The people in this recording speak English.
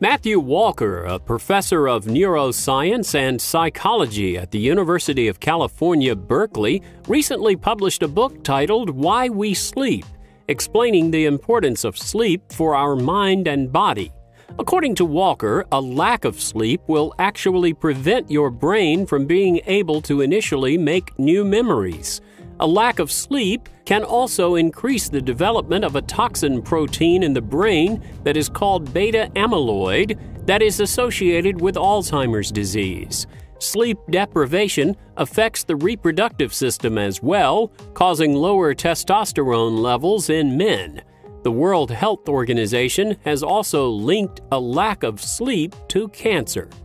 Matthew Walker, a professor of neuroscience and psychology at the University of California, Berkeley, recently published a book titled Why We Sleep, explaining the importance of sleep for our mind and body. According to Walker, a lack of sleep will actually prevent your brain from being able to initially make new memories. A lack of sleep can also increase the development of a toxin protein in the brain that is called beta amyloid that is associated with Alzheimer's disease. Sleep deprivation affects the reproductive system as well, causing lower testosterone levels in men. The World Health Organization has also linked a lack of sleep to cancer.